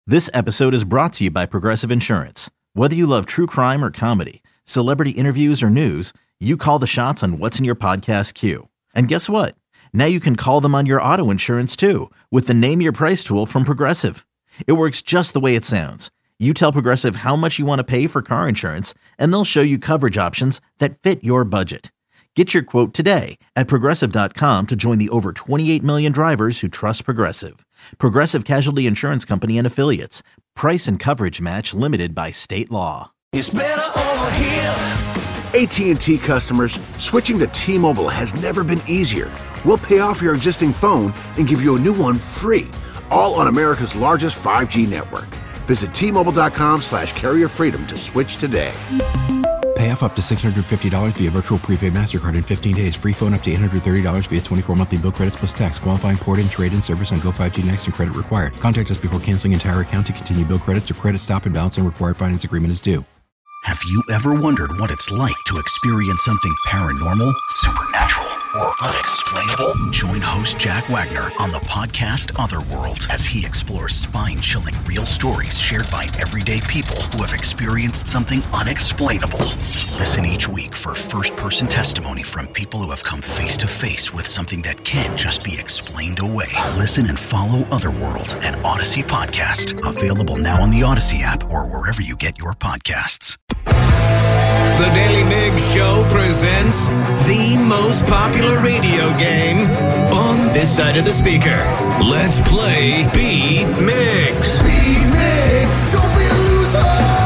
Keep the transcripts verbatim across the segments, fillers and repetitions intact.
This episode is brought to you by Progressive Insurance. Whether you love true crime or comedy, celebrity interviews or news, you call the shots on what's in your podcast queue. And guess what? Now you can call them on your auto insurance too with the Name Your Price tool from Progressive. It works just the way it sounds. You tell Progressive how much you want to pay for car insurance, and they'll show you coverage options that fit your budget. Get your quote today at Progressive dot com to join the over twenty-eight million drivers who trust Progressive. Progressive Casualty Insurance Company and Affiliates. Price and coverage match limited by state law. It's better over here. A T and T customers, switching to T-Mobile has never been easier. We'll pay off your existing phone and give you a new one free, all on America's largest five G network. Visit T Mobile dot com slash carrier freedom to switch today. Pay off up to six hundred fifty dollars via virtual prepaid MasterCard in fifteen days. Free phone up to eight hundred thirty dollars via twenty-four monthly bill credits plus tax. Qualifying port-in, trade-in service on Go five G Next and credit required. Contact us before canceling entire account to continue bill credits or credit stop and balance and required finance agreement is due. Have you ever wondered what it's like to experience something paranormal, supernatural, or unexplainable? Join host Jack Wagner on the podcast Otherworld as he explores spine-chilling real stories shared by everyday people who have experienced something unexplainable. Listen each week for first-person testimony from people who have come face-to-face with something that can't just be explained away. Listen and follow Otherworld, an Odyssey podcast, available now on the Odyssey app or wherever you get your podcasts. The Daily Migs Show presents the most popular radio game on this side of the speaker. Let's play Beat Migs. Beat Migs, don't be a loser.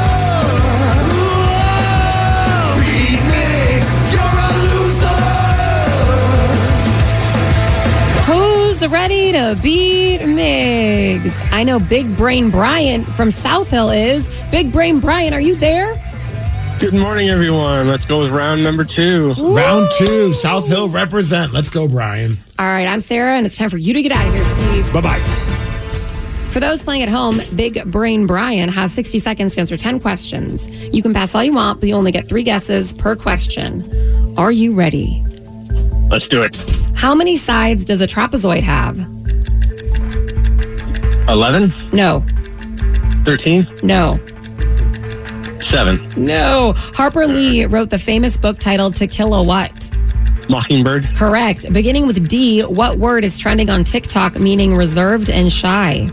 Whoa! Beat Migs, you're a loser. Who's ready to beat Migs? I know Big Brain Brian from South Hill is. Big Brain Brian, are you there? Good morning, everyone. Let's go with round number two. Woo! Round two, South Hill represent. Let's go, Brian. All right, I'm Sarah, and it's time for you to get out of here, Steve. Bye-bye. For those playing at home, Big Brain Brian has sixty seconds to answer ten questions. You can pass all you want, but you only get three guesses per question. Are you ready? Let's do it. How many sides does a trapezoid have? eleven? No. thirteen? No. seven. No. Harper Lee wrote the famous book titled To Kill a What? Mockingbird? Correct. Beginning with D, what word is trending on TikTok meaning reserved and shy?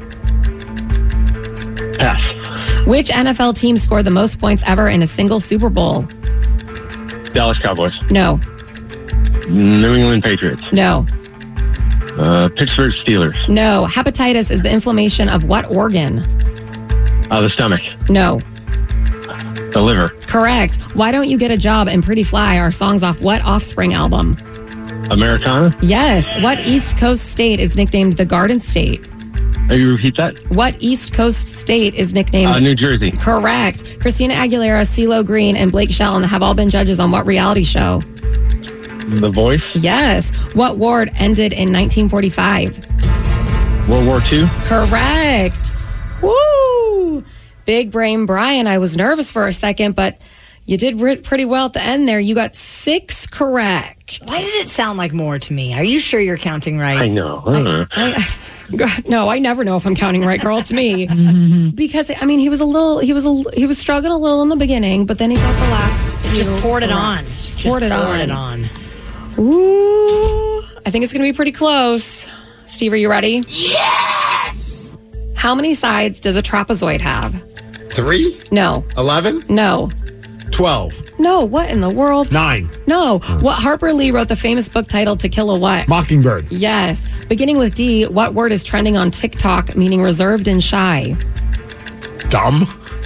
Pass. Which N F L team scored the most points ever in a single Super Bowl? Dallas Cowboys? No. New England Patriots? No. Uh, Pittsburgh Steelers? No. Hepatitis is the inflammation of what organ? Uh, the stomach? No. The liver? Correct. Why Don't You Get a Job and Pretty Fly are songs off what Offspring album? Americana? Yes. What East Coast state is nicknamed the Garden State? Can you repeat that? What East Coast state is nicknamed... Uh, New Jersey. Correct. Christina Aguilera, CeeLo Green, and Blake Shelton have all been judges on what reality show? The Voice? Yes. What war ended in nineteen forty-five? World War Two? Correct. Woo! Big Brain Brian, I was nervous for a second, but you did re- pretty well at the end there. You got six correct. Why did it sound like more to me? Are you sure you're counting right? I know. Uh. I, I, no, I never know if I'm counting right, girl. It's me. Because I mean, he was a little, he was a, he was struggling a little in the beginning, but then he got the last. Just few poured it correct. on. Just, Just poured, just it, poured on. it on. Ooh, I think it's going to be pretty close. Steve, are you ready? Yes! How many sides does a trapezoid have? Three? No. Eleven? No. Twelve. No. What in the world? Nine. No. What Harper Lee wrote the famous book titled To Kill a What? Mockingbird. Yes. Beginning with D, what word is trending on TikTok meaning reserved and shy? Dumb.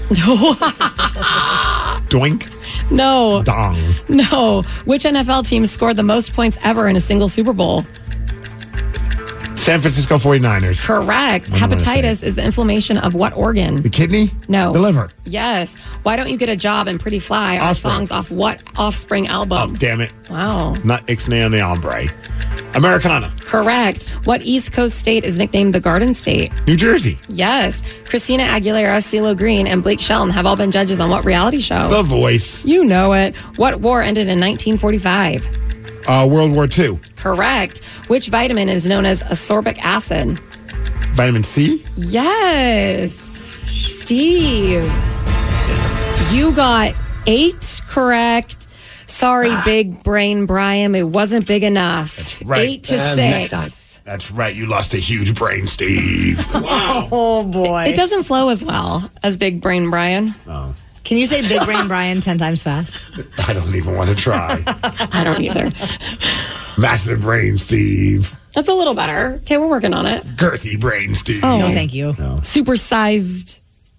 Doink. No. Dong. No. Which N F L team scored the most points ever in a single Super Bowl? San Francisco forty-niners. Correct. What am I gonna Hepatitis is the inflammation of what organ? The kidney? No. The liver. Yes. Why Don't You Get a Job and Pretty Fly are Offspring. songs off what Offspring album? Oh, damn it. Wow. Not Ixnay on the Ombre. Americana. Correct. What East Coast state is nicknamed the Garden State? New Jersey. Yes. Christina Aguilera, CeeLo Green, and Blake Shelton have all been judges on what reality show? The Voice. You know it. What war ended in nineteen forty-five? Uh, World War Two. Correct. Which vitamin is known as ascorbic acid? Vitamin C. Yes. Steve, you got eight correct. Sorry, ah. Big Brain Brian. It wasn't big enough. That's right. Eight to uh, six. That's right. You lost a huge brain, Steve. Wow. Oh, boy. It, it doesn't flow as well as Big Brain Brian. Oh. Can you say Big Brain Brian ten times fast? I don't even want to try. I don't either. Massive brain, Steve. That's a little better. Okay, we're working on it. Girthy brain, Steve. Oh, no, thank you. No. Supersized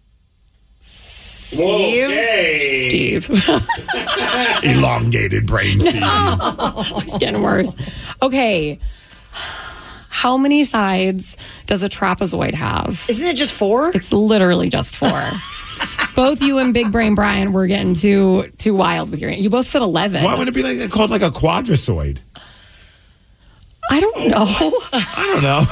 Okay. Steve. Elongated brain, Steve. No, it's getting worse. Okay. How many sides does a trapezoid have? Isn't it just four? It's literally just four. Both you and Big Brain Brian were getting too too wild with your. You both said eleven. Why would it be like called like a quadrasoid? I don't know. I don't know.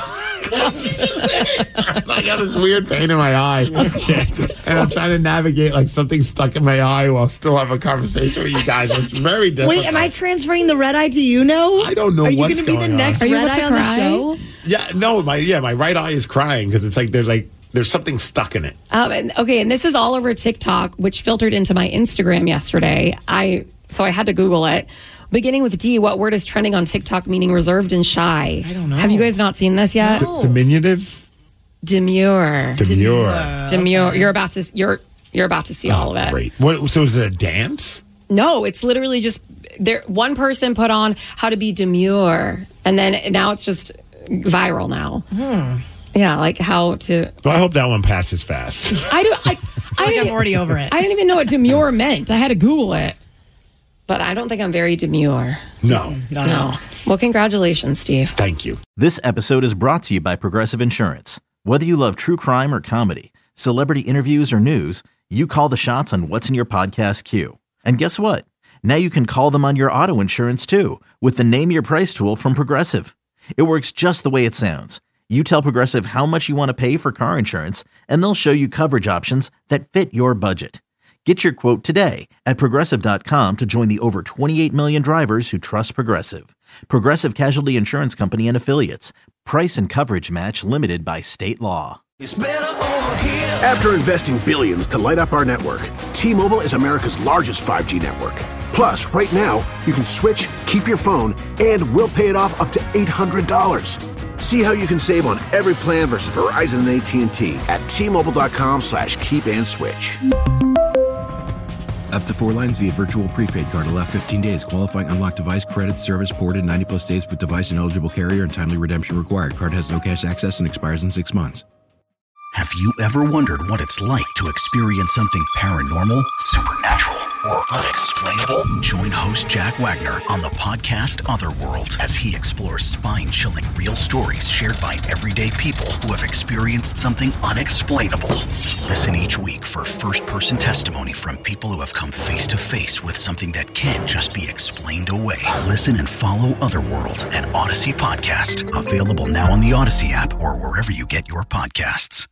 I got this weird pain in my eye, okay. And I'm trying to navigate like something stuck in my eye while still have a conversation with you guys. It's very difficult. Wait, am I transferring the red eye to you now? I don't know. Are you what's going to be the going next on. red eye on the show? Yeah, no, my yeah, my right eye is crying because it's like there's like there's something stuck in it. Um, and, okay, and this is all over TikTok, which filtered into my Instagram yesterday. I so I had to Google it. Beginning with D, what word is trending on TikTok meaning reserved and shy? I don't know. Have you guys not seen this yet? No. D- diminutive? Demure. Demure. Demure. Okay. You're about to you're you're about to see oh, all of it. Great. What, so is it a dance? No, it's literally just there. One person put on how to be demure, and then now it's just viral now. Hmm. Yeah, like how to. Well, I hope that one passes fast. I do. I, I, I think I'm already over it. I didn't even know what demure meant. I had to Google it. But I don't think I'm very demure. No. No. No. Well, congratulations, Steve. Thank you. This episode is brought to you by Progressive Insurance. Whether you love true crime or comedy, celebrity interviews or news, you call the shots on what's in your podcast queue. And guess what? Now you can call them on your auto insurance too with the Name Your Price tool from Progressive. It works just the way it sounds. You tell Progressive how much you want to pay for car insurance, and they'll show you coverage options that fit your budget. Get your quote today at Progressive dot com to join the over twenty-eight million drivers who trust Progressive. Progressive Casualty Insurance Company and Affiliates. Price and coverage match limited by state law. After investing billions to light up our network, T-Mobile is America's largest five G network. Plus, right now, you can switch, keep your phone, and we'll pay it off up to eight hundred dollars. See how you can save on every plan versus Verizon and A T and T at T-Mobile dot com slash keep and switch. Up to four lines via virtual prepaid card. Allow fifteen days. Qualifying unlocked device credit service ported ninety plus days with device and eligible carrier and timely redemption required. Card has no cash access and expires in six months. Have you ever wondered what it's like to experience something paranormal, supernatural, or unexplainable? Join host Jack Wagner on the podcast Otherworld as he explores spine-chilling real stories shared by everyday people who have experienced something unexplainable. Listen each week for first-person testimony from people who have come face-to-face with something that can't just be explained away. Listen and follow Otherworld, an Odyssey podcast. Available now on the Odyssey app or wherever you get your podcasts.